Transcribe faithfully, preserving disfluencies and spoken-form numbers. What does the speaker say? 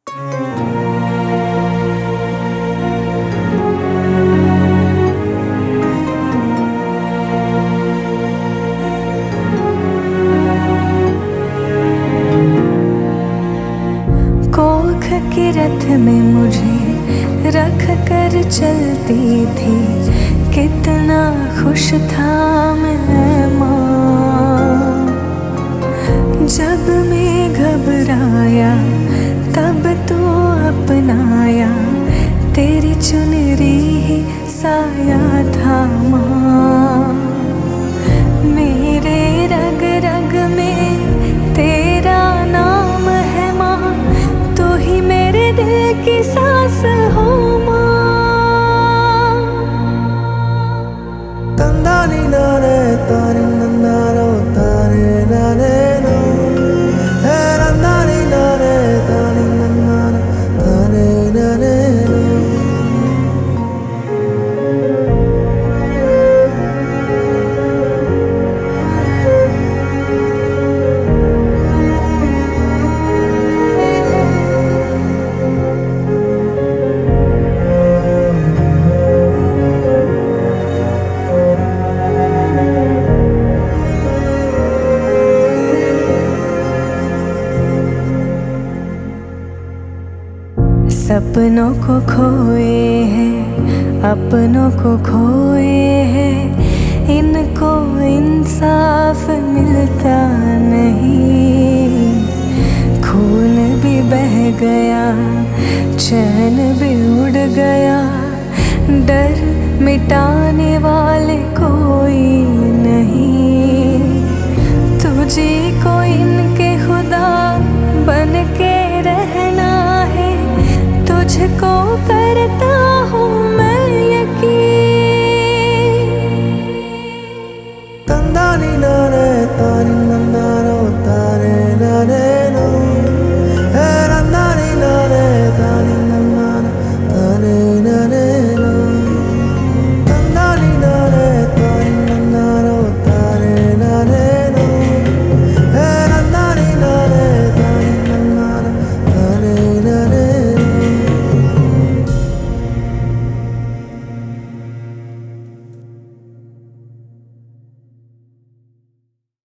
कोख के रथ में मुझे रख कर चलती थी, कितना खुश था मैं माँ। जब मैं घबराया तब तो अपनाया, तेरी चुनरी ही साया था माँ। मेरे रग रग में तेरा नाम है माँ, तू ही मेरे दिल की सांस हो माँ। तंदानी नाने तारे नंदारो तारे नाने नो, हे नंदानी नाने तारे नंदारो तारे नाने नो। सपनों को खोए हैं, अपनों को खोए हैं, इनको इंसाफ मिलता नहीं। खून भी बह गया, चैन भी उड़ गया, डर मिटाने वाले कोई नहीं। तुझे को इनके खुदा बन के रहना है, तुझको कर